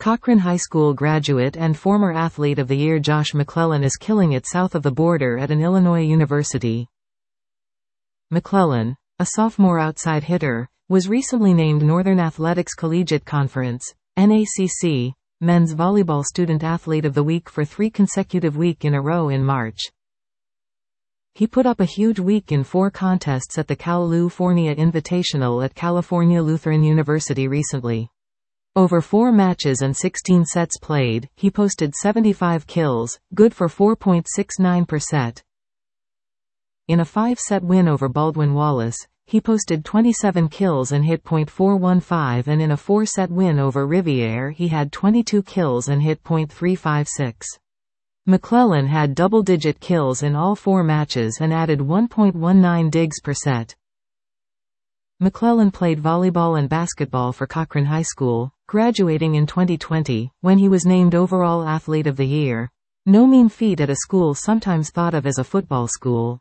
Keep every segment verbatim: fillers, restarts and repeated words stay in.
Cochrane High School graduate and former Athlete of the Year Josh McClellan is killing it south of the border at an Illinois university. McClellan, a sophomore outside hitter, was recently named Northern Athletics Collegiate Conference (N A C C) Men's Volleyball Student Athlete of the Week for three consecutive weeks in a row in March. He put up a huge week in four contests at the Cal Lu Fornia Invitational at California Lutheran University recently. Over four matches and sixteen sets played, he posted seventy-five kills, good for four point six nine percent. In a five-set win over Baldwin Wallace, he posted twenty-seven kills and hit point four one five, and in a four-set win over Riviere he had twenty-two kills and hit point three five six. McClellan had double-digit kills in all four matches and added one point one nine digs per set. McClellan played volleyball and basketball for Cochrane High School, graduating in twenty twenty, when he was named Overall Athlete of the Year. No mean feat at a school sometimes thought of as a football school.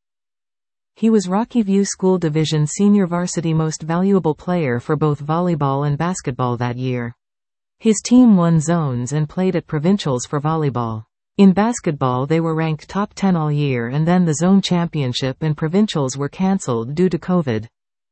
He was Rocky View School Division Senior Varsity Most Valuable Player for both volleyball and basketball that year. His team won zones and played at provincials for volleyball. In basketball they were ranked top ten all year, and then the zone championship and provincials were cancelled due to COVID.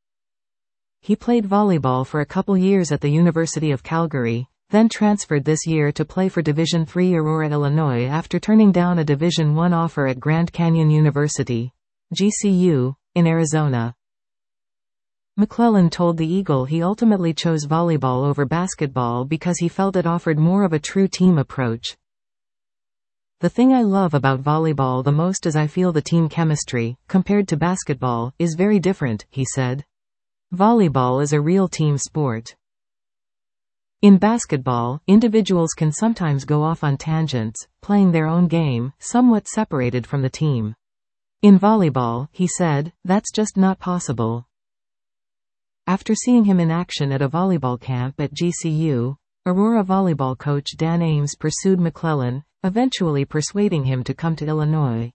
He played volleyball for a couple years at the University of Calgary, then transferred this year to play for Division three Aurora, Illinois after turning down a Division one offer at Grand Canyon University, G C U, in Arizona. McClellan told the Eagle he ultimately chose volleyball over basketball because he felt it offered more of a true team approach. "The thing I love about volleyball the most is I feel the team chemistry, compared to basketball, is very different," he said. "Volleyball is a real team sport. In basketball, individuals can sometimes go off on tangents, playing their own game, somewhat separated from the team. In volleyball," he said, "that's just not possible." After seeing him in action at a volleyball camp at G C U, Aurora volleyball coach Dan Ames pursued McClellan, eventually persuading him to come to Illinois.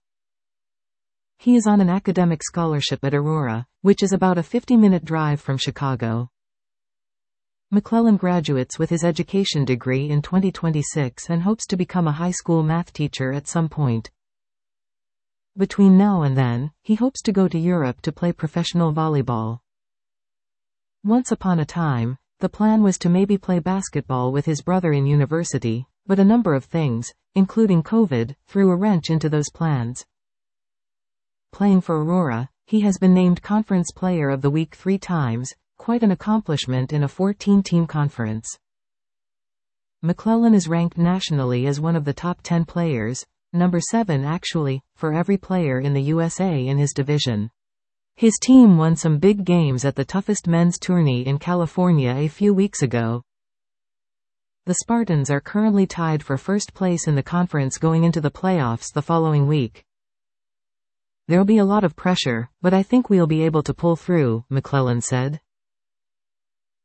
He is on an academic scholarship at Aurora, which is about a fifty-minute drive from Chicago. McClellan graduates with his education degree in twenty twenty-six and hopes to become a high school math teacher at some point. Between now and then, he hopes to go to Europe to play professional volleyball. Once upon a time, the plan was to maybe play basketball with his brother in university, but a number of things, including COVID, threw a wrench into those plans. Playing for Aurora, he has been named Conference Player of the Week three times, quite an accomplishment in a fourteen-team conference. McClellan is ranked nationally as one of the top ten players, number seven actually, for every player in the U S A in his division. His team won some big games at the toughest men's tourney in California a few weeks ago. The Spartans are currently tied for first place in the conference going into the playoffs the following week. "There'll be a lot of pressure, but I think we'll be able to pull through," McClellan said.